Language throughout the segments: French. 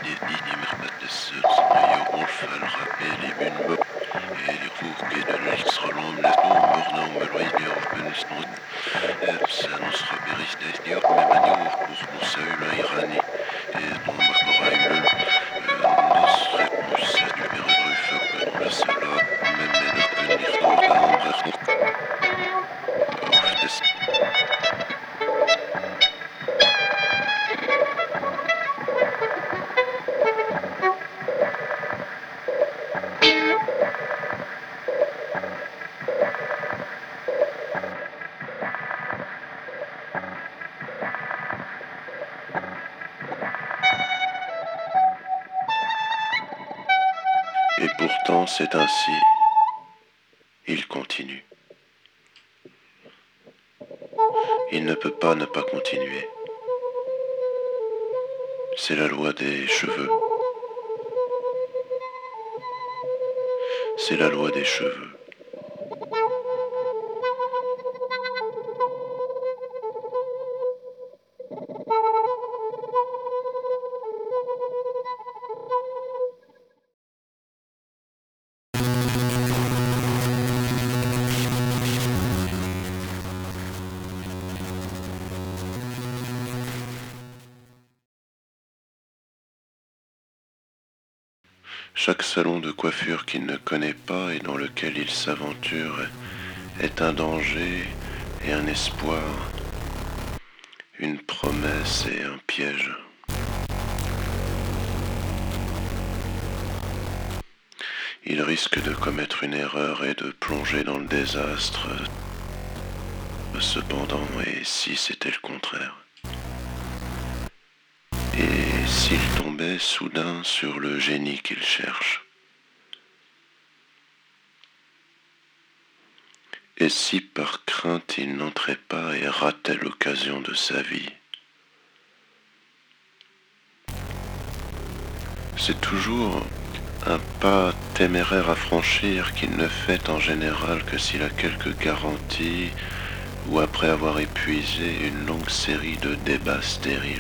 Et pourtant c'est ainsi, il continue. Il ne peut pas ne pas continuer. C'est la loi des cheveux. C'est la loi des cheveux. Chaque salon de coiffure qu'il ne connaît pas et dans lequel il s'aventure est un danger et un espoir, une promesse et un piège. Il risque de commettre une erreur et de plonger dans le désastre. Cependant, et si c'était le contraire? Et s'il tombait soudain sur le génie qu'il cherche? Et si par crainte il n'entrait pas et ratait l'occasion de sa vie? C'est toujours un pas téméraire à franchir qu'il ne fait en général que s'il a quelques garanties ou après avoir épuisé une longue série de débats stériles.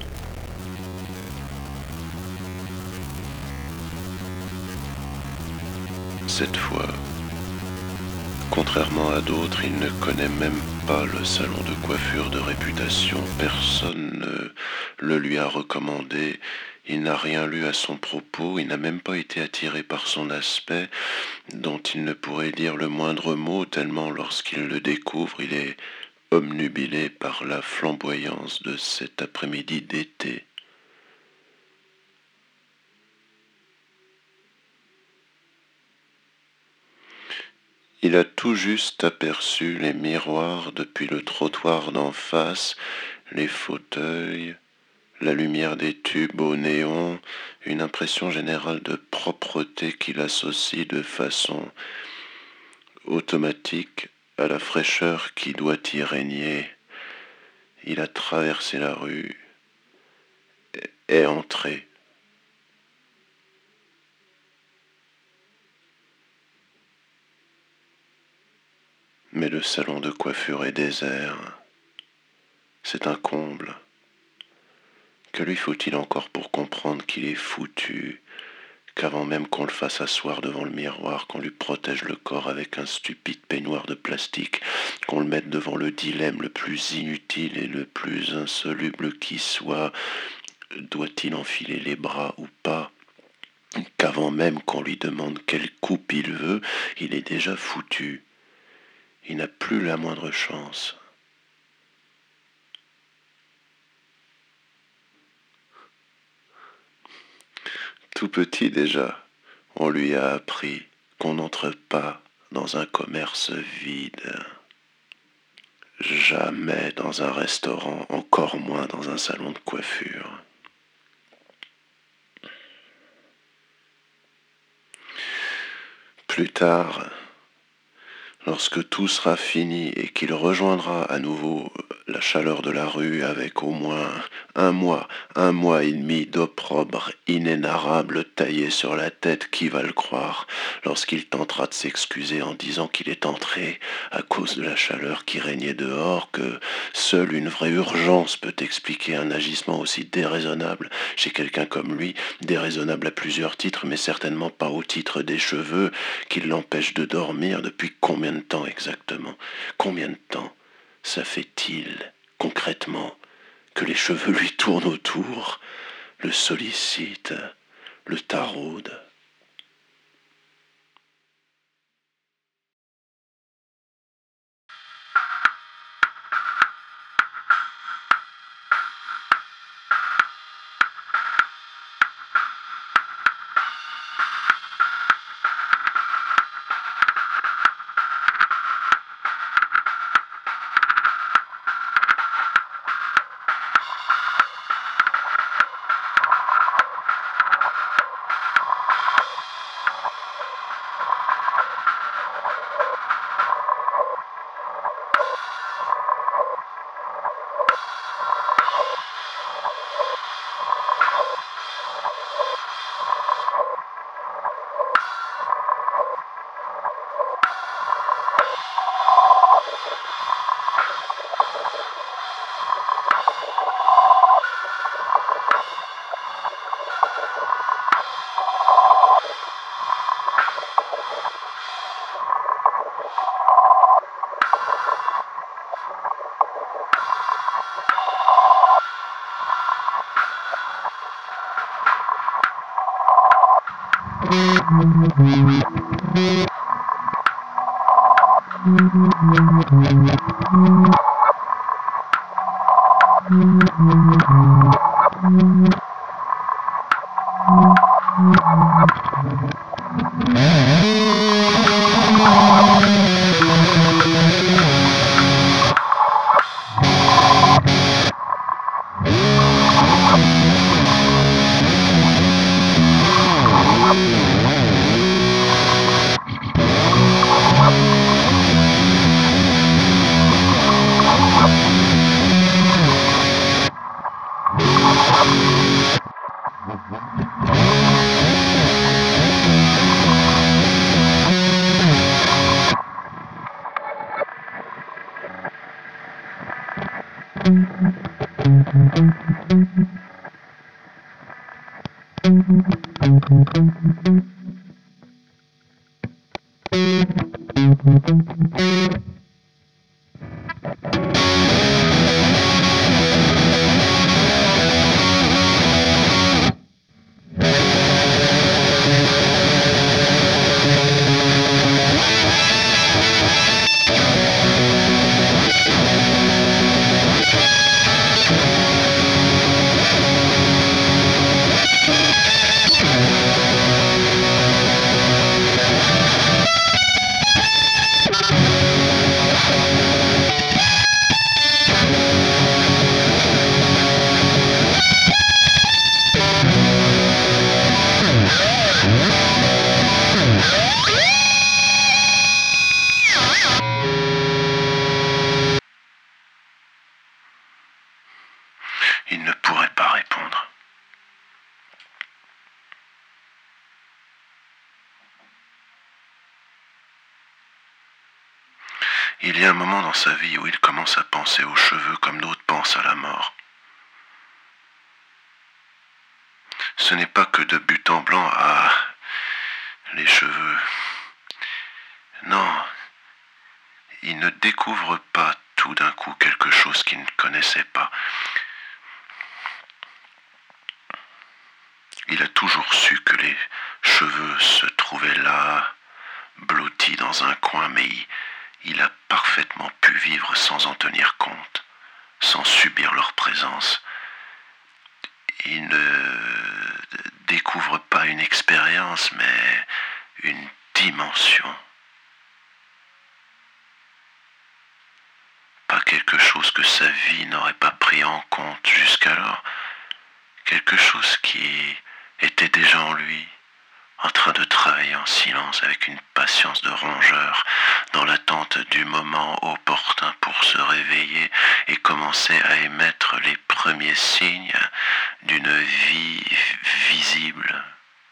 Cette fois, contrairement à d'autres, il ne connaît même pas le salon de coiffure de réputation. Personne ne le lui a recommandé. Il n'a rien lu à son propos. Il n'a même pas été attiré par son aspect, dont il ne pourrait lire le moindre mot, tellement lorsqu'il le découvre, il est obnubilé par la flamboyance de cet après-midi d'été. Il a tout juste aperçu les miroirs depuis le trottoir d'en face, les fauteuils, la lumière des tubes au néon, une impression générale de propreté qu'il associe de façon automatique à la fraîcheur qui doit y régner. Il a traversé la rue, est entré. Mais le salon de coiffure est désert. C'est un comble. Que lui faut-il encore pour comprendre qu'il est foutu, qu'avant même qu'on le fasse asseoir devant le miroir, qu'on lui protège le corps avec un stupide peignoir de plastique, qu'on le mette devant le dilemme le plus inutile et le plus insoluble qui soit, doit-il enfiler les bras ou pas, qu'avant même qu'on lui demande quelle coupe il veut, il est déjà foutu. Il n'a plus la moindre chance. Tout petit déjà, on lui a appris qu'on n'entre pas dans un commerce vide. Jamais dans un restaurant, encore moins dans un salon de coiffure. Plus tard, lorsque tout sera fini et qu'il rejoindra à nouveau La chaleur de la rue avec au moins un mois et demi d'opprobre inénarrable taillé sur la tête, qui va le croire, lorsqu'il tentera de s'excuser en disant qu'il est entré à cause de la chaleur qui régnait dehors, que seule une vraie urgence peut expliquer un agissement aussi déraisonnable chez quelqu'un comme lui, déraisonnable à plusieurs titres, mais certainement pas au titre des cheveux, qui l'empêchent de dormir depuis combien de temps exactement? Combien de temps ça fait-il, concrètement, que les cheveux lui tournent autour, le sollicitent, le taraudent? Il ne pourrait pas répondre. Il y a un moment dans sa vie où il commence à penser aux cheveux comme d'autres pensent à la mort. Ce n'est pas que de but en blanc, les cheveux. Non, il ne découvre pas tout d'un coup quelque chose qu'il ne connaissait pas. Il a toujours su que les cheveux se trouvaient là, blottis dans un coin, mais il a parfaitement pu vivre sans en tenir compte, sans subir leur présence. Il ne découvre pas une expérience, mais une dimension. Pas quelque chose que sa vie n'aurait pas pris en compte jusqu'alors. Quelque chose qui était déjà en lui, en train de travailler en silence avec une patience de rongeur, dans l'attente du moment opportun pour se réveiller et commencer à émettre les premiers signes d'une vie visible.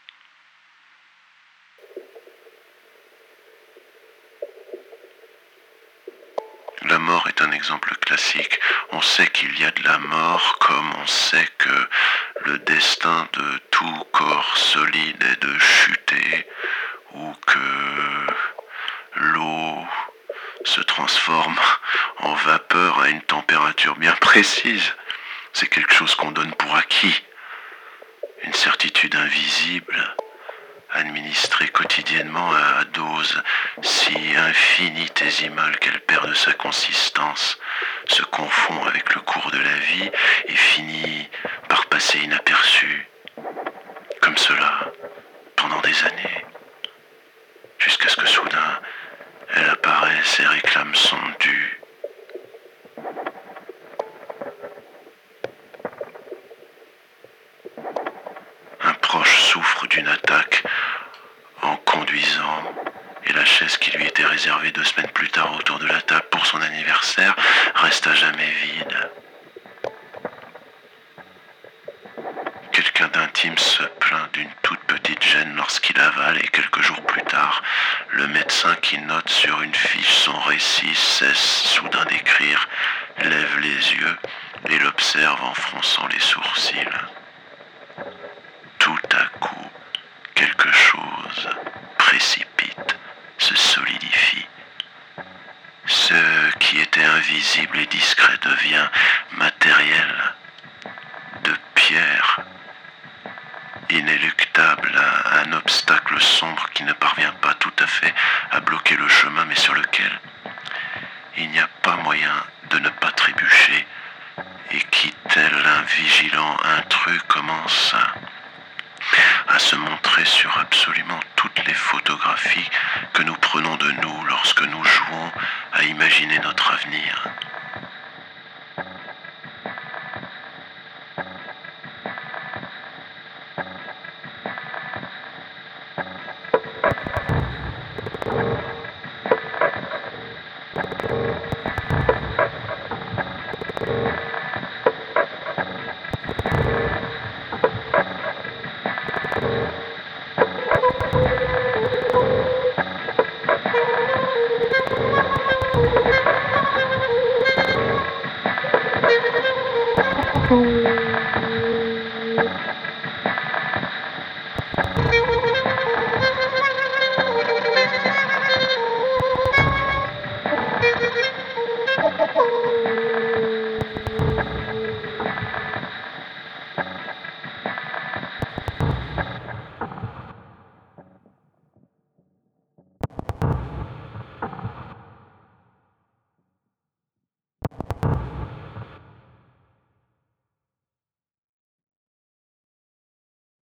La mort est un exemple classique. On sait qu'il y a de la mort comme on sait que le destin de tout corps solide est de chuter ou que l'eau se transforme en vapeur à une température bien précise. C'est quelque chose qu'on donne pour acquis. Une certitude invisible, administrée quotidiennement à doses si infinitésimales qu'elle perd de sa consistance, se confond avec le cours de la vie et finit par passer inaperçue, comme cela, pendant des années, jusqu'à ce que soudain, elle apparaisse et réclame son dû. Un proche souffre d'une attaque en conduisant, et la chaise qui lui était réservée 2 semaines plus tard autour de la table pour son anniversaire reste à jamais vide. Quelqu'un d'intime se plaint d'une toute petite gêne lorsqu'il avale et quelques jours plus tard, le médecin qui note sur une fiche son récit cesse soudain d'écrire, lève les yeux et l'observe en fronçant les sourcils. Tout à coup, quelque chose précipite, se solidifie. Ce qui était invisible et discret devient matériel, de pierre, inéluctable, un obstacle sombre qui ne parvient pas tout à fait à bloquer le chemin, mais sur lequel il n'y a pas moyen de ne pas trébucher, et qui, tel un vigilant intrus, commence à se montrer sur absolument toutes les photographies que nous prenons de nous lorsque nous jouons à imaginer notre avenir.